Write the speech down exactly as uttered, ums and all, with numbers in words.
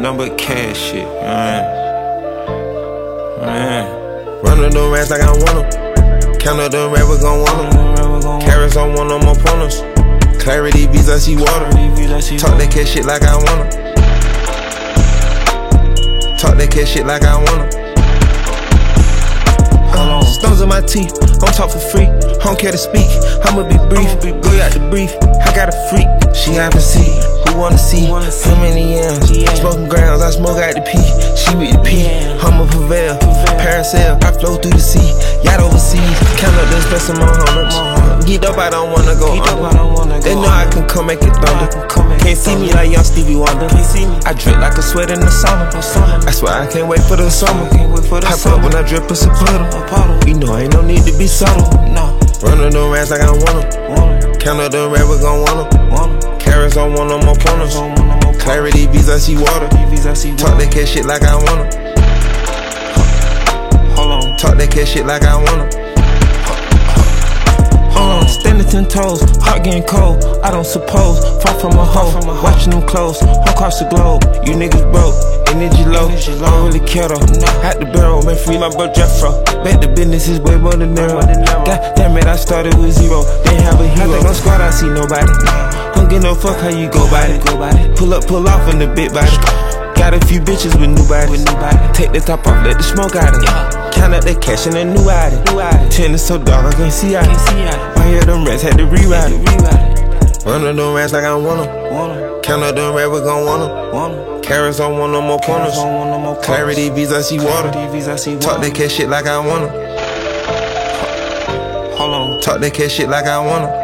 nothing but cash shit, man. Man. Run up them rats like I want them. Count up them rappers gon' want them. Carrots on one of them opponents. Clarity beats, I see water. Talk that cash shit like I want them. Talk that cash shit like I want them. Uh, stones in my teeth, don't talk for free. Don't care to speak, I'ma be brief. Go out the brief, I got a freak. She have a seat, who wanna see? How many yams? Smoking grounds, I smoke out the P. She with the P, I'ma prevail. Parasail, I flow through the sea. Yacht overseas, count up them spend some more hundreds. Get up, I don't wanna go under. They know I can come make it thunder. Can't see me like young Stevie Wonder. I drip like a sweat in the summer. That's why I can't wait for the summer. Hop up when I drip, it's a puddle. You know ain't no need to be subtle. Run up them rats like I want them. Count up them rappers gon' want them. Carrots on one of them opponents. Clarity beats, I see water. Talk that cash shit like I want them. Talk that cash shit like I want them. Uh, standing ten toes, heart getting cold. I don't suppose, far from a hoe. Watching them close, across the globe. You niggas broke, energy low. I don't really care though. At the barrel, man, free my bro Jeffro. Bet the business is way more than narrow. God damn it, I started with zero. Didn't have a hero. I think on squad, I see nobody. Don't give no fuck how you go by it. Pull up, pull off in the big body. Got a few bitches with new bodies. Take the top off, let the smoke out of it. Count up that cash and a new item. Ten is so dark, I can't see out it. I hear them rats had to rewrite it. Run up them rats like I want them. Count up them rappers gon' want them. Carrots on one of them opponents. Clarity beats, I see water. Talk that cash shit like I want them. Talk that cash shit like I want them.